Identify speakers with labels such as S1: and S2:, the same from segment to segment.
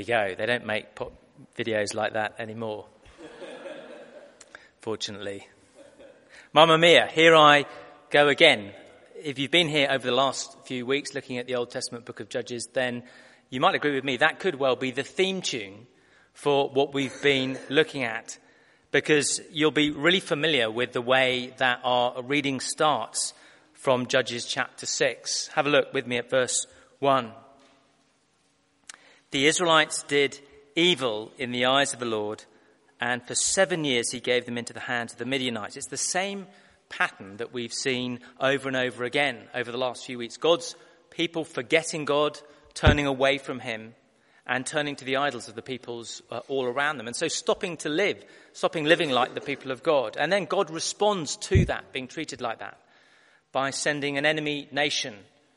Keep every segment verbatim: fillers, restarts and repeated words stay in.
S1: we go. They don't make pop videos like that anymore, fortunately. Mamma mia, here I go again. If you've been here over the last few weeks looking at the Old Testament book of Judges, then you might agree with me, that could well be the theme tune for what we've been looking at, because you'll be really familiar with the way that our reading starts from Judges chapter six. Have a look with me at verse one. The Israelites did evil in the eyes of the Lord, and for seven years he gave them into the hands of the Midianites. It's the same pattern that we've seen over and over again over the last few weeks. God's people forgetting God, turning away from him, and turning to the idols of the peoples uh, all around them. And so stopping to live, stopping living like the people of God. And then God responds to that, being treated like that, by sending an enemy nation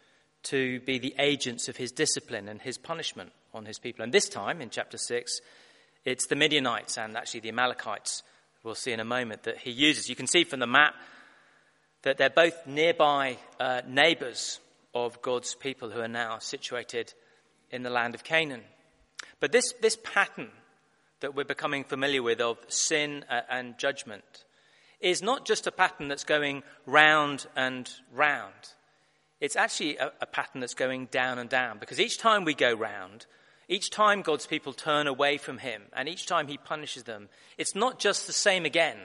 S1: to be the agents of his discipline and his punishment on his people. And this time, in chapter six, it's the Midianites and actually the Amalekites, we'll see in a moment, that he uses. You can see from the map that they're both nearby uh, neighbours of God's people who are now situated in the land of Canaan. But this, this pattern that we're becoming familiar with of sin uh, and judgment is not just a pattern that's going round and round. It's actually a, a pattern that's going down and down, because each time we go round, each time God's people turn away from him, and each time he punishes them, it's not just the same again.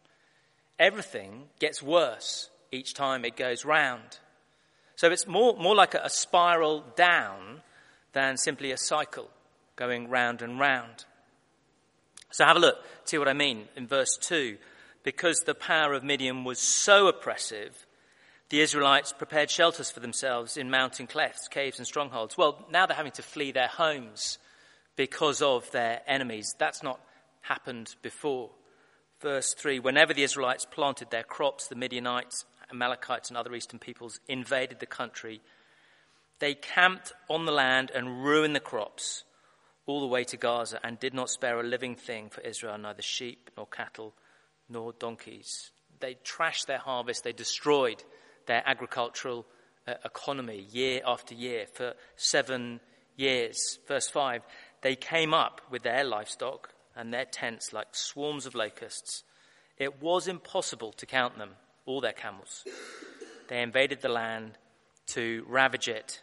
S1: Everything gets worse each time it goes round. So it's more, more like a, a spiral down than simply a cycle going round and round. So have a look, see what I mean in verse two. Because the power of Midian was so oppressive, the Israelites prepared shelters for themselves in mountain clefts, caves and strongholds. Well, now they're having to flee their homes because of their enemies. That's not happened before. Verse three, whenever the Israelites planted their crops, the Midianites, Amalekites and other eastern peoples invaded the country. They camped on the land and ruined the crops all the way to Gaza, and did not spare a living thing for Israel, neither sheep nor cattle nor donkeys. They trashed their harvest. They destroyed their agricultural uh, economy year after year for seven years. Verse five, they came up with their livestock and their tents like swarms of locusts. It was impossible to count them, all their camels. They invaded the land to ravage it.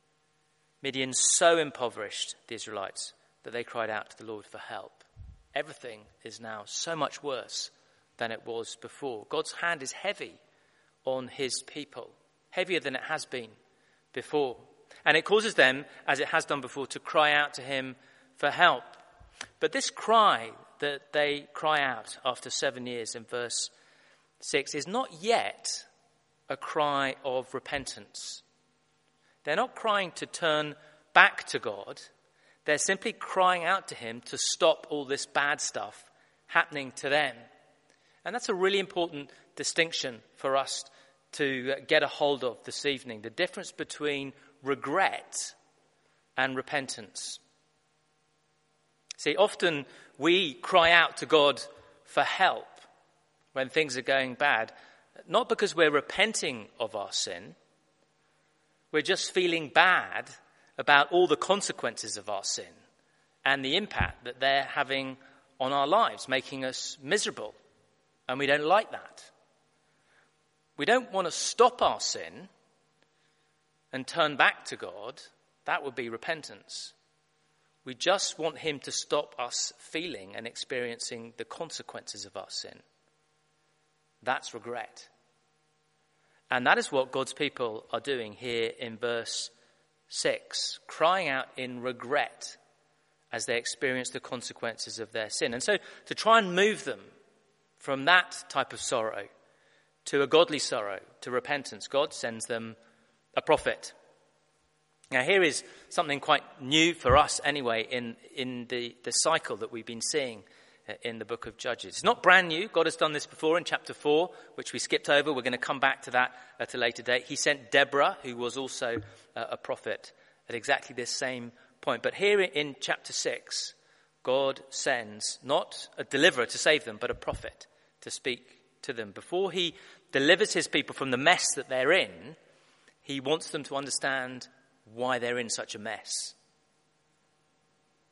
S1: Midian so impoverished the Israelites that they cried out to the Lord for help. Everything is now so much worse than it was before. God's hand is heavy on his people, heavier than it has been before. And it causes them, as it has done before, to cry out to him for help. But this cry that they cry out after seven years in verse six is not yet a cry of repentance. They're not crying to turn back to God. They're simply crying out to him to stop all this bad stuff happening to them. And that's a really important distinction for us to get a hold of this evening. The difference between regret and repentance. See, often we cry out to God for help when things are going bad, not because we're repenting of our sin. We're just feeling bad about all the consequences of our sin and the impact that they're having on our lives, making us miserable. And we don't like that. We don't want to stop our sin and turn back to God. That would be repentance. We just want him to stop us feeling and experiencing the consequences of our sin. That's regret. And that is what God's people are doing here in verse six, crying out in regret as they experience the consequences of their sin. And so to try and move them from that type of sorrow to a godly sorrow, to repentance, God sends them a prophet. Now here is something quite new for us anyway in, in the, the cycle that we've been seeing in the book of Judges. It's not brand new. God has done this before in chapter four, which we skipped over. We're going to come back to that at a later date. He sent Deborah, who was also a prophet, at exactly this same point. But here in chapter six, God sends not a deliverer to save them, but a prophet to speak to them. Before he delivers his people from the mess that they're in, he wants them to understand why they're in such a mess.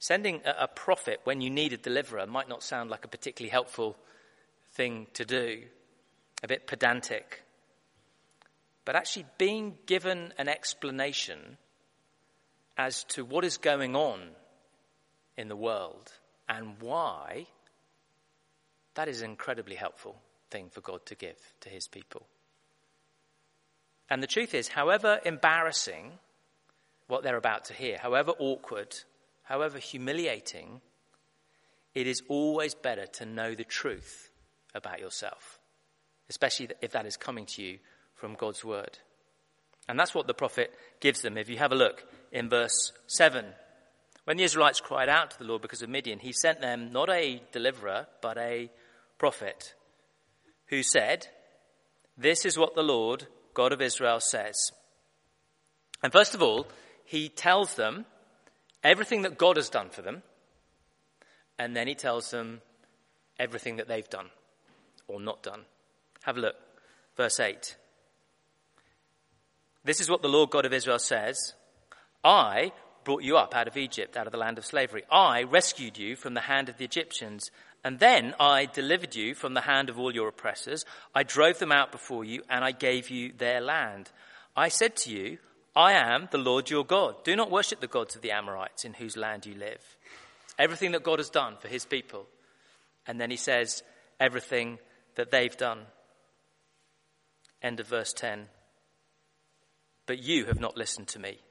S1: Sending a, a prophet when you need a deliverer might not sound like a particularly helpful thing to do, a bit pedantic. But actually being given an explanation as to what is going on in the world and why, that is an incredibly helpful thing for God to give to his people. And the truth is, however embarrassing what they're about to hear, however awkward, however humiliating, it is always better to know the truth about yourself, especially if that is coming to you from God's word. And that's what the prophet gives them. If you have a look in verse seven, when the Israelites cried out to the Lord because of Midian, he sent them not a deliverer, but a prophet who said, "This is what the Lord God of Israel says." And first of all, he tells them everything that God has done for them, and then he tells them everything that they've done or not done. Have a look. Verse eight. "This is what the Lord God of Israel says. I brought you up out of Egypt, out of the land of slavery. I rescued you from the hand of the Egyptians, and then I delivered you from the hand of all your oppressors. I drove them out before you, and I gave you their land. I said to you, I am the Lord your God. Do not worship the gods of the Amorites in whose land you live." Everything that God has done for his people. And then he says everything that they've done. End of verse ten. "But you have not listened to me."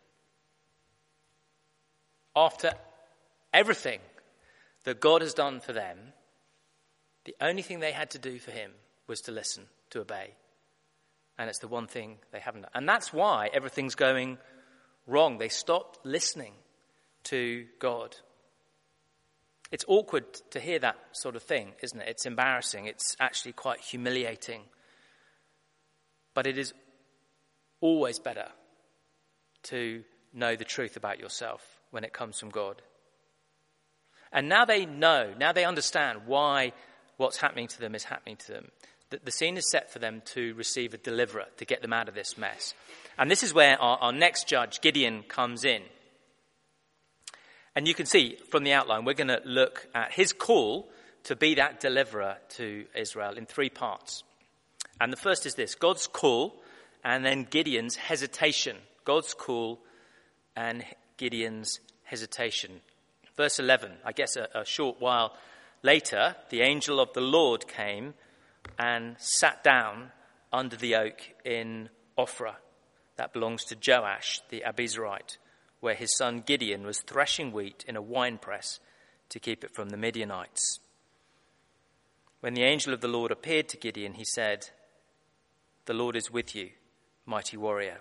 S1: After everything that God has done for them, the only thing they had to do for him was to listen, to obey. And it's the one thing they haven't done. And that's why everything's going wrong. They stopped listening to God. It's awkward to hear that sort of thing, isn't it? It's embarrassing. It's actually quite humiliating. But it is always better to know the truth about yourself when it comes from God. And now they know, now they understand why what's happening to them is happening to them. The, the scene is set for them to receive a deliverer, to get them out of this mess. And this is where our, our next judge, Gideon, comes in. And you can see from the outline, we're going to look at his call to be that deliverer to Israel in three parts. And the first is this: God's call, and then Gideon's hesitation. God's call and Gideon's hesitation. Verse eleven, I guess a, a short while later, the angel of the Lord came and sat down under the oak in Ophrah. That belongs to Joash, the Abizarite, where his son Gideon was threshing wheat in a winepress to keep it from the Midianites. When the angel of the Lord appeared to Gideon, he said, "The Lord is with you, mighty warrior."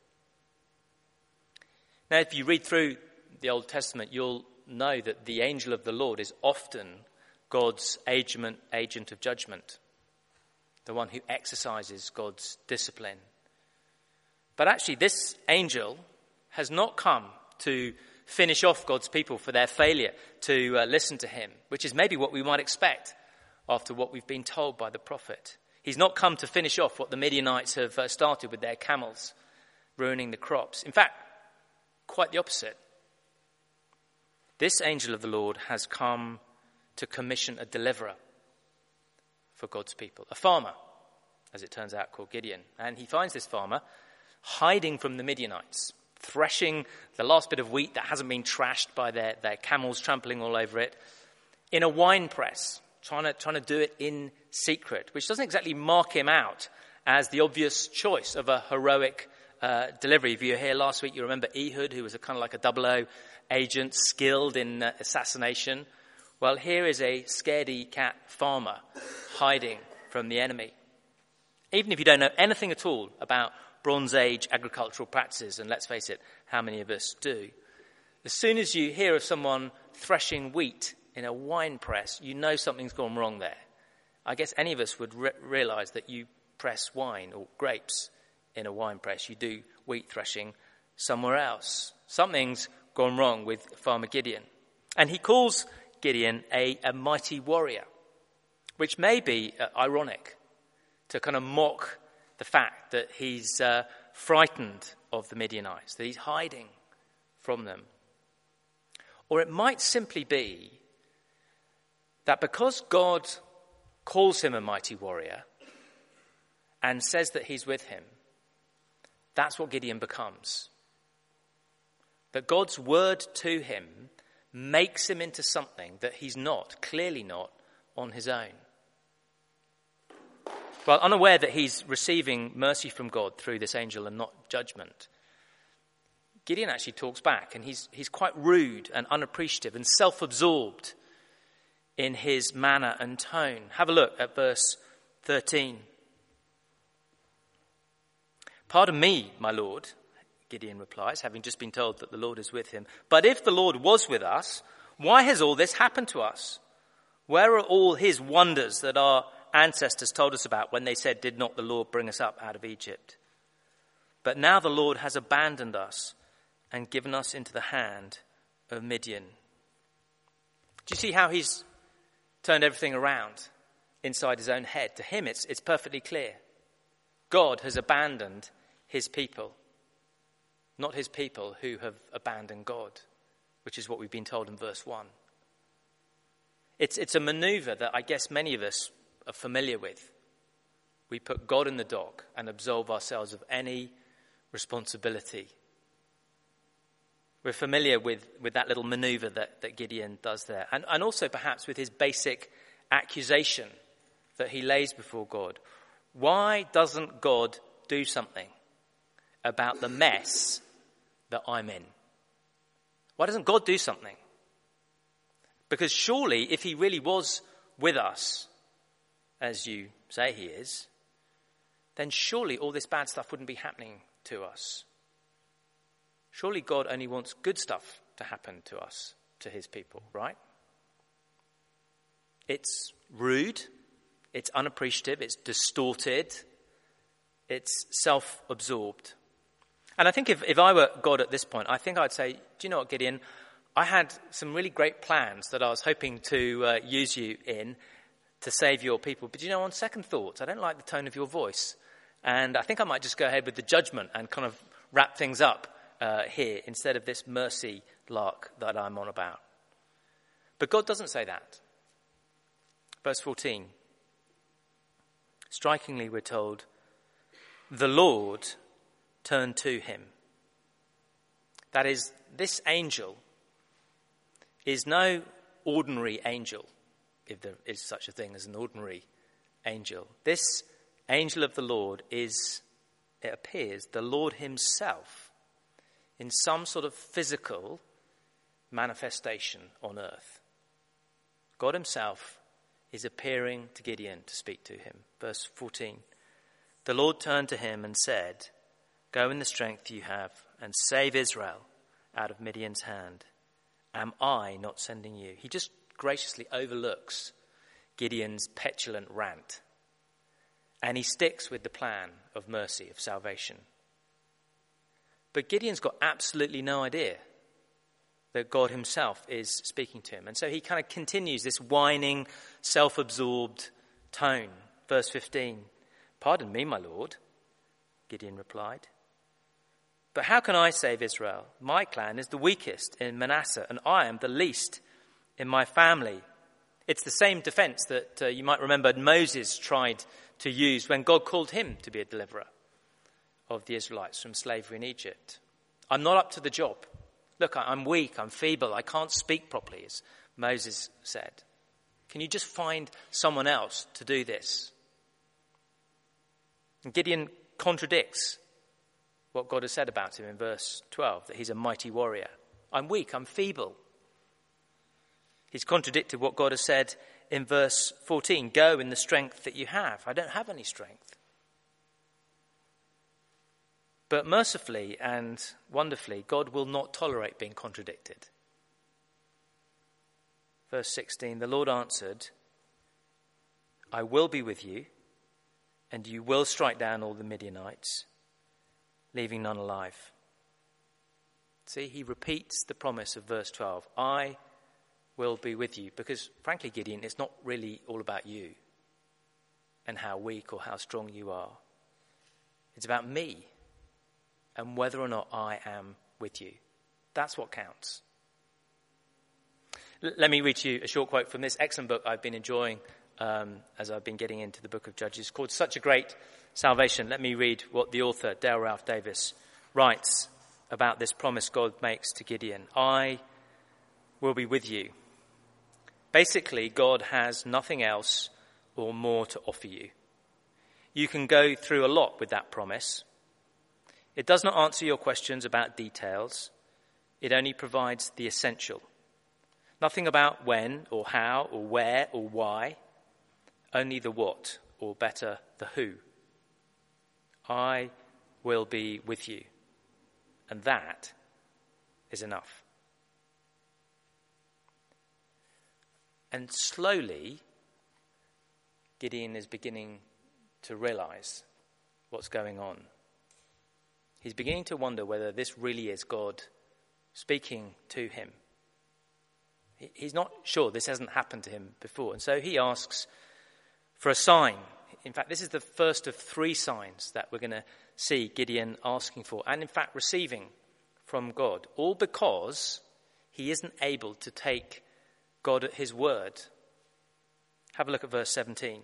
S1: Now, if you read through the Old Testament, you'll know that the angel of the Lord is often God's agent, agent of judgment, the one who exercises God's discipline. But actually, this angel has not come to finish off God's people for their failure to uh, listen to him, which is maybe what we might expect after what we've been told by the prophet. He's not come to finish off what the Midianites have uh, started with their camels, ruining the crops. In fact, quite the opposite. This angel of the Lord has come to commission a deliverer for God's people, a farmer, as it turns out, called Gideon. And he finds this farmer hiding from the Midianites, threshing the last bit of wheat that hasn't been trashed by their, their camels trampling all over it, in a wine press, trying to, trying to do it in secret, which doesn't exactly mark him out as the obvious choice of a heroic uh, delivery. If you were here last week, you remember Ehud, who was a kind of like a double O agent, skilled in uh, assassination. Well, here is a scaredy cat farmer hiding from the enemy. Even if you don't know anything at all about Bronze Age agricultural practices, and let's face it, how many of us do? As soon as you hear of someone threshing wheat in a wine press, you know something's gone wrong there. I guess any of us would re- realise that you press wine or grapes in a wine press. You do wheat threshing somewhere else. Something's gone wrong with Farmer Gideon. And he calls Gideon a, a mighty warrior, which may be uh, ironic, to kind of mock the fact that he's uh, frightened of the Midianites, that he's hiding from them. Or it might simply be that because God calls him a mighty warrior and says that he's with him, that's what Gideon becomes. That God's word to him makes him into something that he's not, clearly not, on his own. Well, unaware that he's receiving mercy from God through this angel and not judgment, Gideon actually talks back, and he's he's quite rude and unappreciative and self-absorbed in his manner and tone. Have a look at verse thirteen. "Pardon me, my lord," Gideon replies, having just been told that the Lord is with him. "But if the Lord was with us, why has all this happened to us? Where are all his wonders that our ancestors told us about when they said, 'Did not the Lord bring us up out of Egypt?' But now the Lord has abandoned us and given us into the hand of Midian." Do you see how he's turned everything around inside his own head? To him, it's, it's perfectly clear. God has abandoned his people, not his people who have abandoned God, which is what we've been told in verse one. It's, it's a maneuver that I guess many of us are familiar with. We put God in the dock and absolve ourselves of any responsibility. We're familiar with, with that little maneuver that, that Gideon does there. And, and also perhaps with his basic accusation that he lays before God. Why doesn't God do something about the mess that I'm in? Why doesn't God do something? Because surely if he really was with us, as you say he is, then surely all this bad stuff wouldn't be happening to us. Surely God only wants good stuff to happen to us, to his people, right? It's rude, it's unappreciative, it's distorted, it's self-absorbed. And I think if, if I were God at this point, I think I'd say, do you know what, Gideon? I had some really great plans that I was hoping to uh, use you in to save your people. But you know, on second thoughts, I don't like the tone of your voice. And I think I might just go ahead with the judgment and kind of wrap things up uh, here instead of this mercy lark that I'm on about. But God doesn't say that. Verse fourteen. Strikingly, we're told, the Lord turned to him. That is, this angel is no ordinary angel, if there is such a thing as an ordinary angel. This angel of the Lord is, it appears, the Lord himself in some sort of physical manifestation on earth. God himself is appearing to Gideon to speak to him. Verse fourteen. The Lord turned to him and said, "Go in the strength you have and save Israel out of Midian's hand. Am I not sending you?" He just graciously overlooks Gideon's petulant rant. And he sticks with the plan of mercy, of salvation. But Gideon's got absolutely no idea that God himself is speaking to him. And so he kind of continues this whining, self-absorbed tone. Verse fifteen. "Pardon me, my lord," Gideon replied. "But how can I save Israel? My clan is the weakest in Manasseh, and I am the least in my family." It's the same defense that uh, you might remember Moses tried to use when God called him to be a deliverer of the Israelites from slavery in Egypt. I'm not up to the job. Look, I'm weak, I'm feeble, I can't speak properly, as Moses said. Can you just find someone else to do this? And Gideon contradicts what God has said about him in verse twelve, that he's a mighty warrior. I'm weak, I'm feeble. He's contradicted what God has said in verse fourteen, "Go in the strength that you have." I don't have any strength. But mercifully and wonderfully, God will not tolerate being contradicted. Verse sixteen, the Lord answered, "I will be with you, and you will strike down all the Midianites, leaving none alive." See, he repeats the promise of verse twelve. I will be with you. Because, frankly, Gideon, it's not really all about you and how weak or how strong you are. It's about me and whether or not I am with you. That's what counts. L- let me read you a short quote from this excellent book I've been enjoying um, as I've been getting into the book of Judges, called Such a Great Salvation. Let me read what the author, Dale Ralph Davis, writes about this promise God makes to Gideon. I will be with you. Basically, God has nothing else or more to offer you. You can go through a lot with that promise. It does not answer your questions about details. It only provides the essential. Nothing about when or how or where or why. Only the what, or better, the who. I will be with you. And that is enough. And slowly, Gideon is beginning to realize what's going on. He's beginning to wonder whether this really is God speaking to him. He's not sure. This hasn't happened to him before. And so he asks for a sign. In fact, this is the first of three signs that we're going to see Gideon asking for, and in fact receiving from God, all because he isn't able to take God at his word. Have a look at verse seventeen.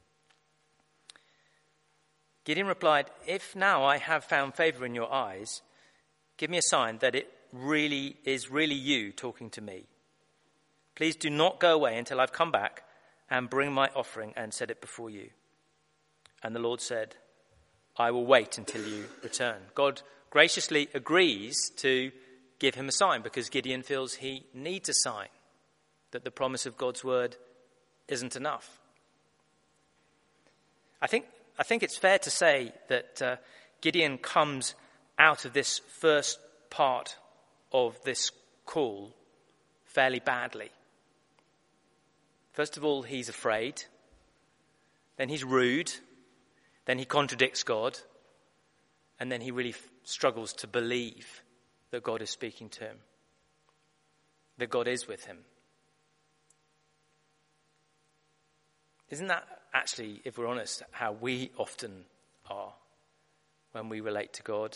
S1: Gideon replied, "If now I have found favor in your eyes, give me a sign that it really is really you talking to me. Please do not go away until I've come back and bring my offering and set it before you." And the Lord said, "I will wait until you return." God graciously agrees to give him a sign because Gideon feels he needs a sign, that the promise of God's word isn't enough. I think I think it's fair to say that uh, Gideon comes out of this first part of this call fairly badly. First of all, he's afraid. Then he's rude. Then he contradicts God. And then he really f- struggles to believe that God is speaking to him, that God is with him. Isn't that actually, if we're honest, how we often are when we relate to God?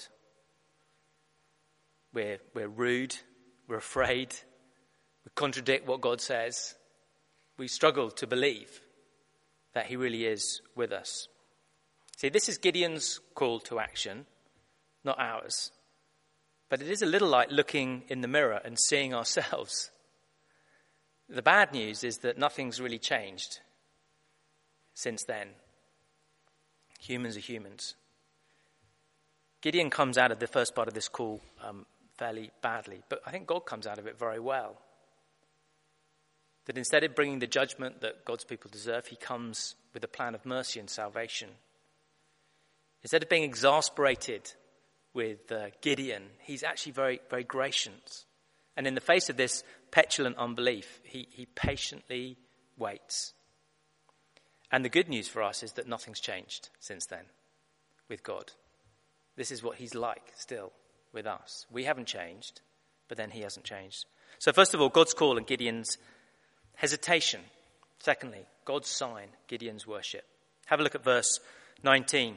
S1: We're, we're rude, we're afraid, we contradict what God says. We struggle to believe that he really is with us. See, this is Gideon's call to action, not ours. But it is a little like looking in the mirror and seeing ourselves. The bad news is that nothing's really changed since then. Humans are humans. Gideon comes out of the first part of this call um, fairly badly, but I think God comes out of it very well. That instead of bringing the judgment that God's people deserve, he comes with a plan of mercy and salvation. Instead of being exasperated with uh, Gideon, he's actually very, very gracious. And in the face of this petulant unbelief, he, he patiently waits. And the good news for us is that nothing's changed since then with God. This is what he's like still with us. We haven't changed, but then he hasn't changed. So first of all, God's call and Gideon's hesitation. Secondly, God's sign, Gideon's worship. Have a look at verse nineteen.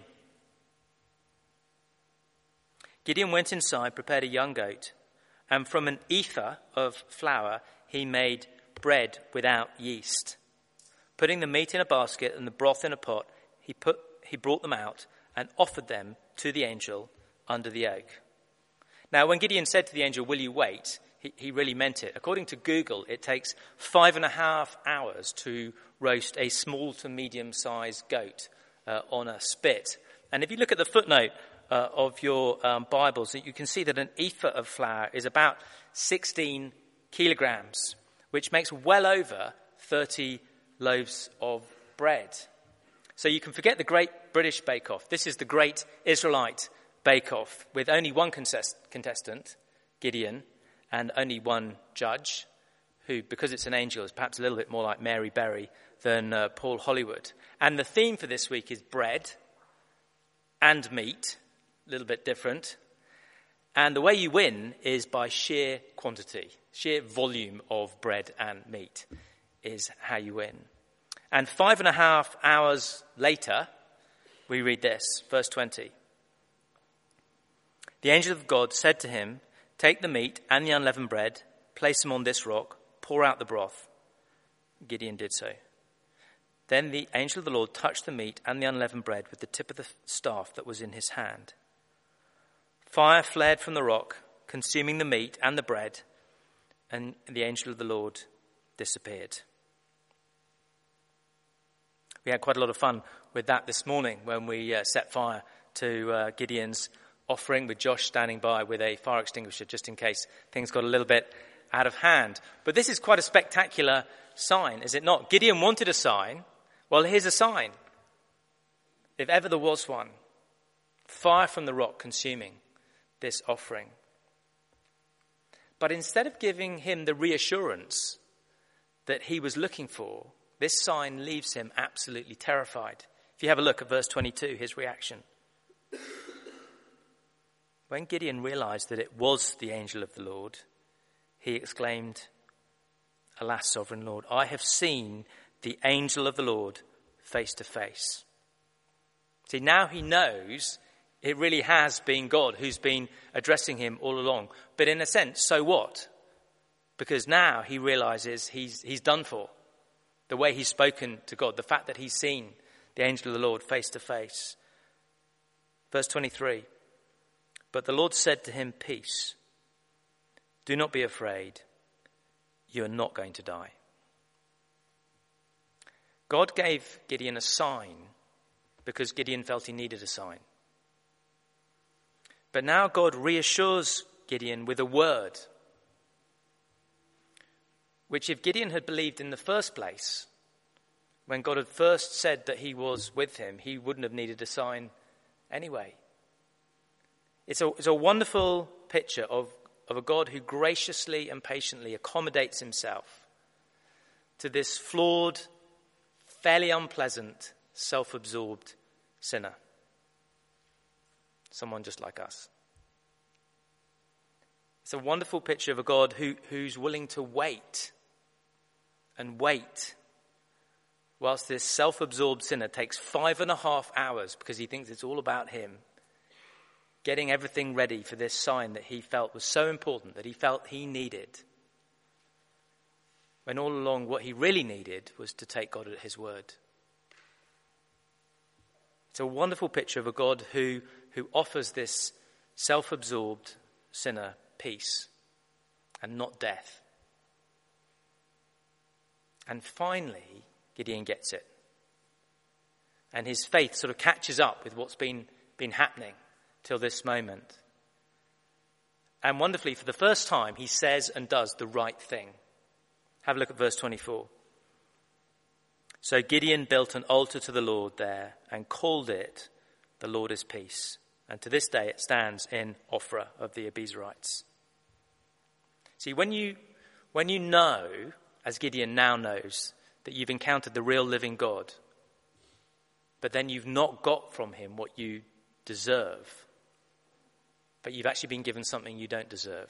S1: Gideon went inside, prepared a young goat, and from an ephah of flour he made bread without yeast. Putting the meat in a basket and the broth in a pot, he put he brought them out and offered them to the angel under the oak. Now, when Gideon said to the angel, "Will you wait?" he, he really meant it. According to Google, it takes five and a half hours to roast a small to medium-sized goat uh, on a spit. And if you look at the footnote uh, of your um, Bibles, you can see that an ephah of flour is about sixteen kilograms, which makes well over thirty loaves of bread. So you can forget the Great British Bake Off. This is the Great Israelite Bake Off with only one contest- contestant, Gideon, and only one judge, who, because it's an angel, is perhaps a little bit more like Mary Berry than uh, Paul Hollywood. And the theme for this week is bread and meat, a little bit different. And the way you win is by sheer quantity, sheer volume of bread and meat is how you win. And five and a half hours later, we read this, verse twenty. The angel of God said to him, "Take the meat and the unleavened bread, place them on this rock, pour out the broth." Gideon did so. Then the angel of the Lord touched the meat and the unleavened bread with the tip of the staff that was in his hand. Fire flared from the rock, consuming the meat and the bread, and the angel of the Lord disappeared. We had quite a lot of fun with that this morning when we uh, set fire to uh, Gideon's offering, with Josh standing by with a fire extinguisher just in case things got a little bit out of hand. But this is quite a spectacular sign, is it not? Gideon wanted a sign. Well, here's a sign. If ever there was one. Fire from the rock consuming this offering. But instead of giving him the reassurance that he was looking for, this sign leaves him absolutely terrified. If you have a look at verse twenty-two, his reaction. When Gideon realized that it was the angel of the Lord, he exclaimed, "Alas, sovereign Lord, I have seen the angel of the Lord face to face." See, now he knows it really has been God who's been addressing him all along. But in a sense, so what? Because now he realizes he's he's done for. The way he's spoken to God, the fact that he's seen the angel of the Lord face to face. Verse twenty-three, "But the Lord said to him, 'Peace, do not be afraid. You are not going to die.'" God gave Gideon a sign because Gideon felt he needed a sign. But now God reassures Gideon with a word, which if Gideon had believed in the first place, when God had first said that he was with him, he wouldn't have needed a sign anyway. It's a, it's a wonderful picture of, of a God who graciously and patiently accommodates himself to this flawed, fairly unpleasant, self-absorbed sinner. Someone just like us. It's a wonderful picture of a God who, who's willing to wait and wait whilst this self-absorbed sinner takes five and a half hours because he thinks it's all about him, getting everything ready for this sign that he felt was so important, that he felt he needed. When all along what he really needed was to take God at his word. It's a wonderful picture of a God who, who offers this self-absorbed sinner peace and not death. And finally, Gideon gets it. And his faith sort of catches up with what's been, been happening till this moment. And wonderfully, for the first time, he says and does the right thing. Have a look at verse twenty-four. "So Gideon built an altar to the Lord there and called it, 'The Lord is Peace.' And to this day it stands in Ophrah of the Abiezrites." See, when you, when you know, as Gideon now knows, that you've encountered the real living God, but then you've not got from him what you deserve, but you've actually been given something you don't deserve,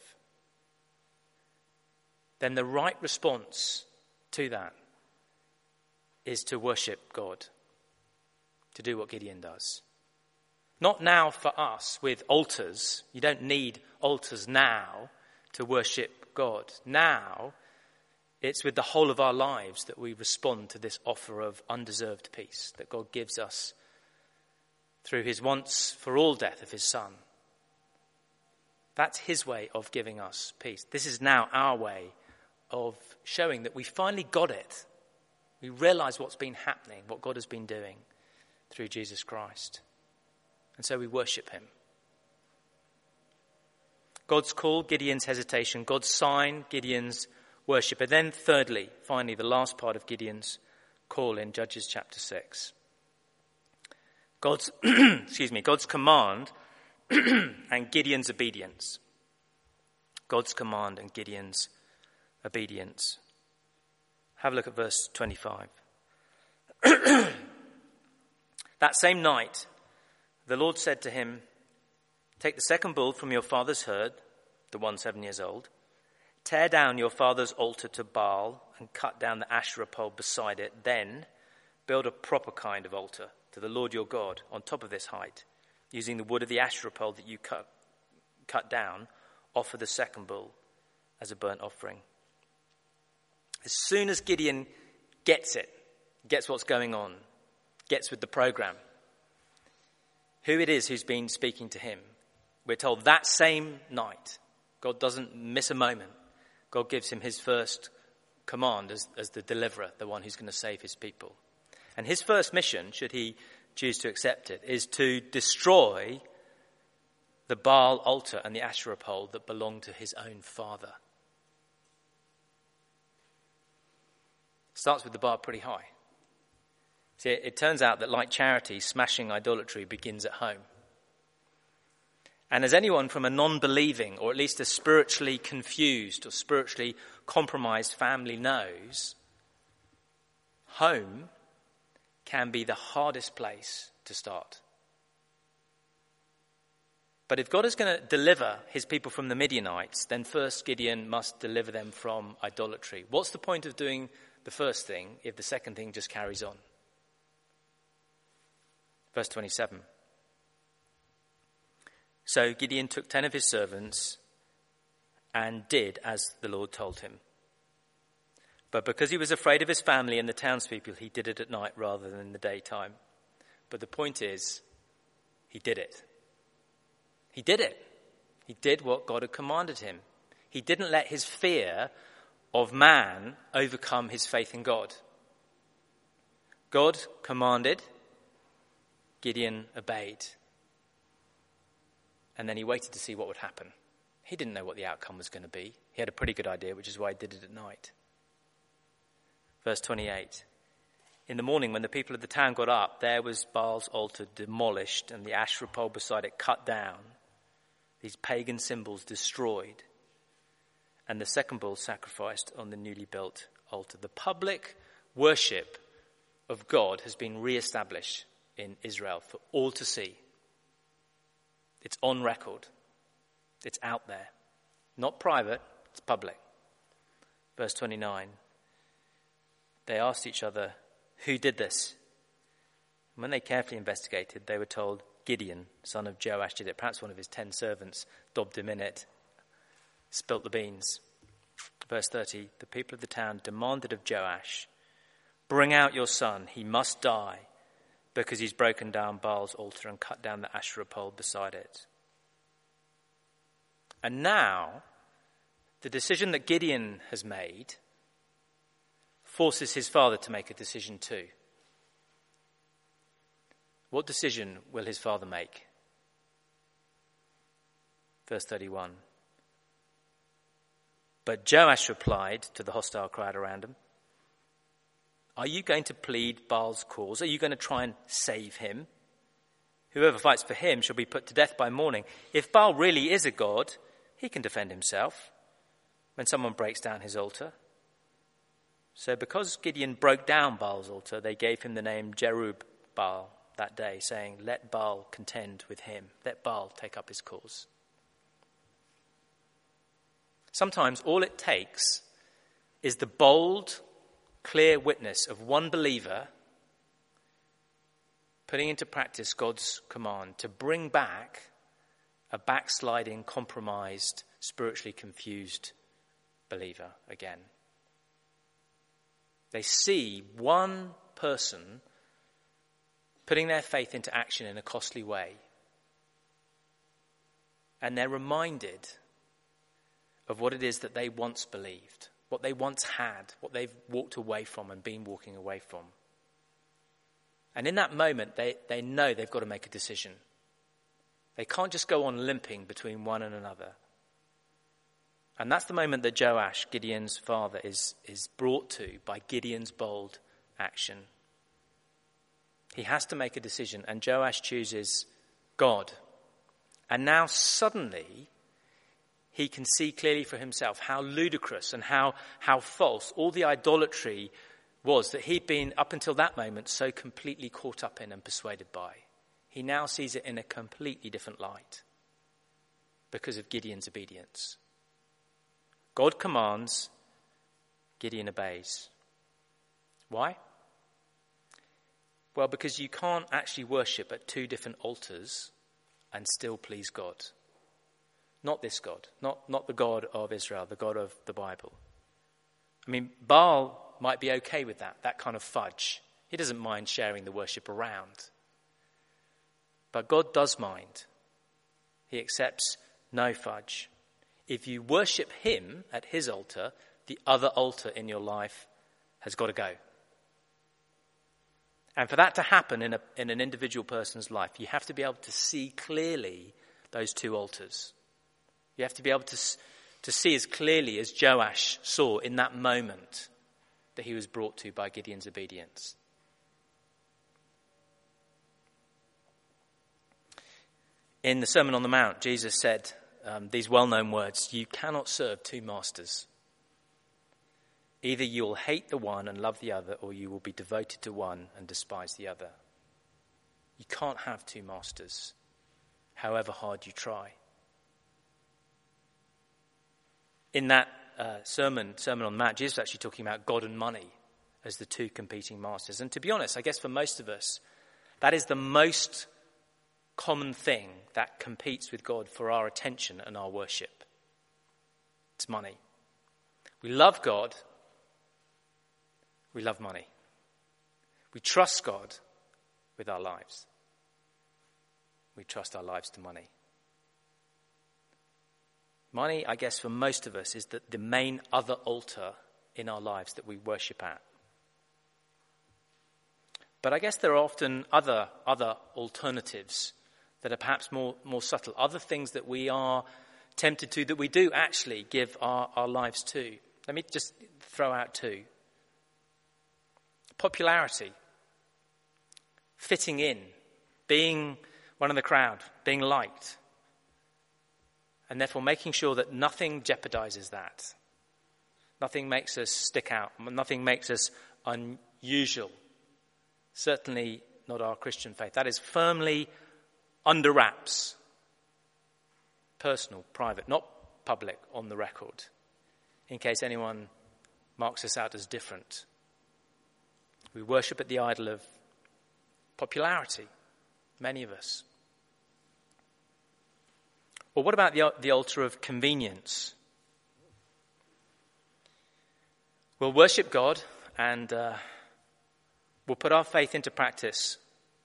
S1: then the right response to that is to worship God, to do what Gideon does. Not now for us with altars. You don't need altars now to worship God. Now, it's with the whole of our lives that we respond to this offer of undeserved peace that God gives us through his once for all death of his Son. That's his way of giving us peace. This is now our way of showing that we finally got it. We realize what's been happening, what God has been doing through Jesus Christ. And so we worship him. God's call, Gideon's hesitation. God's sign, Gideon's worship. And then thirdly, finally, the last part of Gideon's call in Judges chapter six. God's, excuse me, God's command and Gideon's obedience. God's command and Gideon's obedience. Have a look at verse twenty-five. That same night, the Lord said to him, "Take the second bull from your father's herd, the one seven years old. Tear down your father's altar to Baal and cut down the Asherah pole beside it. Then build a proper kind of altar to the Lord your God on top of this height. Using the wood of the Asherah pole that you cut, cut down, offer the second bull as a burnt offering." As soon as Gideon gets it, gets what's going on, gets with the program, who it is who's been speaking to him, we're told that same night, God doesn't miss a moment. God gives him his first command as, as the deliverer, the one who's going to save his people. And his first mission, should he choose to accept it, is to destroy the Baal altar and the Asherah pole that belonged to his own father. Starts with the bar pretty high. See, it, it turns out that like charity, smashing idolatry begins at home. And as anyone from a non-believing, or at least a spiritually confused or spiritually compromised family knows, home can be the hardest place to start. But if God is going to deliver his people from the Midianites, then first Gideon must deliver them from idolatry. What's the point of doing the first thing if the second thing just carries on? Verse twenty-seven. So Gideon took ten of his servants and did as the Lord told him. But because he was afraid of his family and the townspeople, he did it at night rather than in the daytime. But the point is, he did it. He did it. He did what God had commanded him. He didn't let his fear of man overcome his faith in God. God commanded, Gideon obeyed. And then he waited to see what would happen. He didn't know what the outcome was going to be. He had a pretty good idea, which is why he did it at night. Verse twenty-eight. In the morning, when the people of the town got up, there was Baal's altar demolished and the Asherah pole beside it cut down, these pagan symbols destroyed, and the second bull sacrificed on the newly built altar. The public worship of God has been re-established in Israel for all to see. It's on record. It's out there. Not private, it's public. Verse twenty-nine. They asked each other, who did this? And when they carefully investigated, they were told, Gideon, son of Joash, did it. Perhaps one of his ten servants dobbed him in it, spilt the beans. Verse thirty. The people of the town demanded of Joash, bring out your son, he must die, because he's broken down Baal's altar and cut down the Asherah pole beside it. And now, the decision that Gideon has made forces his father to make a decision too. What decision will his father make? Verse thirty-one. But Joash replied to the hostile crowd around him, are you going to plead Baal's cause? Are you going to try and save him? Whoever fights for him shall be put to death by morning. If Baal really is a god, he can defend himself when someone breaks down his altar. So because Gideon broke down Baal's altar, they gave him the name Jerub-Baal that day, saying, let Baal contend with him. Let Baal take up his cause. Sometimes all it takes is the bold, clear witness of one believer putting into practice God's command to bring back a backsliding, compromised, spiritually confused believer again. They see one person putting their faith into action in a costly way, and they're reminded of what it is that they once believed, what they once had, what they've walked away from and been walking away from. And in that moment, they, they know they've got to make a decision. They can't just go on limping between one and another. And that's the moment that Joash, Gideon's father, is, is brought to by Gideon's bold action. He has to make a decision, and Joash chooses God. And now suddenly he can see clearly for himself how ludicrous and how, how false all the idolatry was that he'd been, up until that moment, so completely caught up in and persuaded by. He now sees it in a completely different light because of Gideon's obedience. God commands, Gideon obeys. Why? Well, because you can't actually worship at two different altars and still please God. Not this God, not, not the God of Israel, the God of the Bible. I mean, Baal might be okay with that, that kind of fudge. He doesn't mind sharing the worship around. But God does mind. He accepts no fudge. If you worship him at his altar, the other altar in your life has got to go. And for that to happen in, a, in an individual person's life, you have to be able to see clearly those two altars. You have to be able to, to see as clearly as Joash saw in that moment that he was brought to by Gideon's obedience. In the Sermon on the Mount, Jesus said um, these well-known words, "You cannot serve two masters. Either you will hate the one and love the other, or you will be devoted to one and despise the other." You can't have two masters, however hard you try. In that uh, sermon, Sermon on the Mount, Jesus was actually talking about God and money as the two competing masters. And to be honest, I guess for most of us, that is the most common thing that competes with God for our attention and our worship. It's money. We love God. We love money. We trust God with our lives. We trust our lives to money. Money, I guess, for most of us is the, the main other altar in our lives that we worship at. But I guess there are often other other alternatives that are perhaps more, more subtle, other things that we are tempted to, that we do actually give our, our lives to. Let me just throw out two. Popularity, fitting in, being one of the crowd, being liked, and therefore making sure that nothing jeopardizes that. Nothing makes us stick out. Nothing makes us unusual. Certainly not our Christian faith. That is firmly under wraps. Personal, private, not public, on the record, in case anyone marks us out as different. We worship at the idol of popularity, many of us. Or what about the, the altar of convenience? We'll worship God and uh, we'll put our faith into practice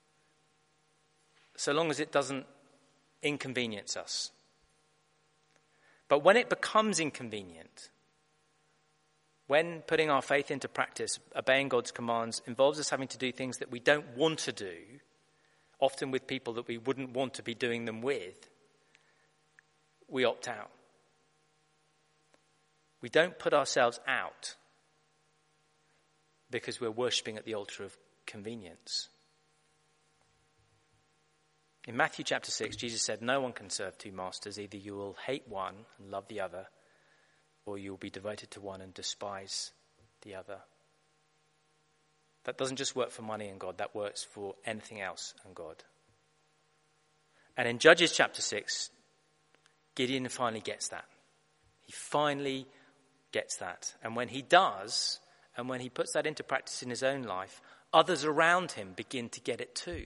S1: so long as it doesn't inconvenience us. But when it becomes inconvenient, when putting our faith into practice, obeying God's commands, involves us having to do things that we don't want to do, often with people that we wouldn't want to be doing them with, we opt out. We don't put ourselves out because we're worshipping at the altar of convenience. In Matthew chapter six, Jesus said, "No one can serve two masters. Either you will hate one and love the other, or you will be devoted to one and despise the other." That doesn't just work for money and God, that works for anything else and God. And in Judges chapter six, Gideon finally gets that. He finally gets that. And when he does, and when he puts that into practice in his own life, others around him begin to get it too.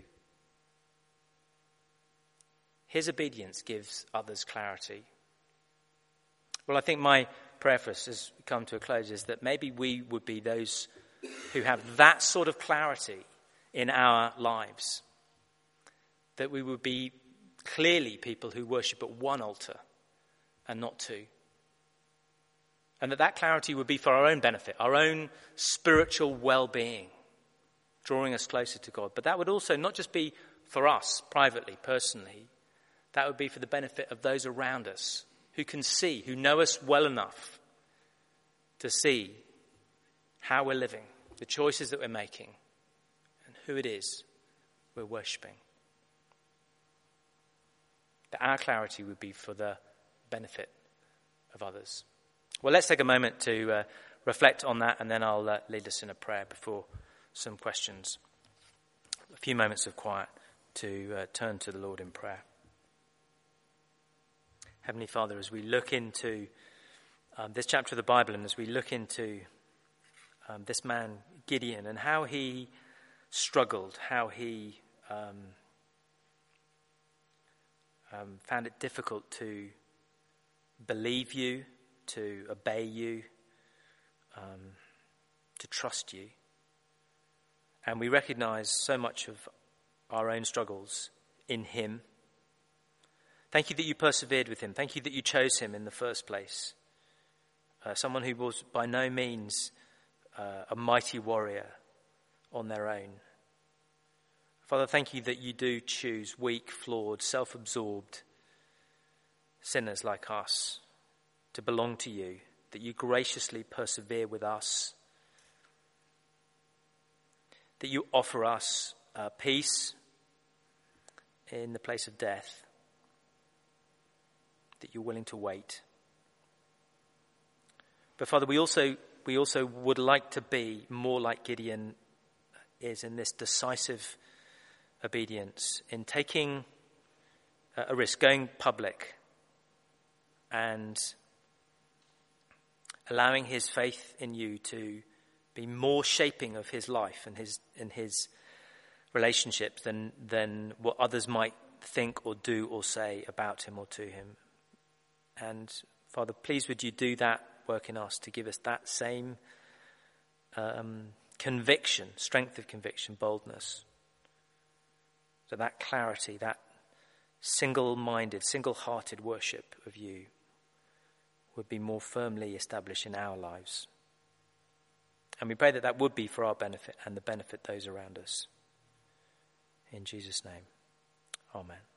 S1: His obedience gives others clarity. Well, I think my prayer for us as we come to a close is that maybe we would be those who have that sort of clarity in our lives. That we would be clearly people who worship at one altar and not two. And that that clarity would be for our own benefit, our own spiritual well-being, drawing us closer to God. But that would also not just be for us privately, personally. That would be for the benefit of those around us who can see, who know us well enough to see how we're living, the choices that we're making, and who it is we're worshipping. That our clarity would be for the benefit of others. Well, let's take a moment to uh, reflect on that, and then I'll uh, lead us in a prayer before some questions. A few moments of quiet to uh, turn to the Lord in prayer. Heavenly Father, as we look into um, this chapter of the Bible, and as we look into um, this man Gideon and how he struggled, how he um, um, found it difficult to believe you, to obey you, um, to trust you. And we recognize so much of our own struggles in him. Thank you that you persevered with him. Thank you that you chose him in the first place. Uh, someone who was by no means uh, a mighty warrior on their own. Father, thank you that you do choose weak, flawed, self-absorbed sinners like us to belong to you, that you graciously persevere with us, that you offer us uh, peace in the place of death, that you're willing to wait. But Father, we also we also would like to be more like Gideon is in this decisive obedience, in taking a risk, going public, and allowing his faith in you to be more shaping of his life and his in his relationships than than what others might think or do or say about him or to him. And Father, please would you do that work in us to give us that same um, conviction, strength of conviction, boldness, so that clarity, that single-minded, single-hearted worship of you would be more firmly established in our lives. And we pray that that would be for our benefit and the benefit those around us. In Jesus' name, amen.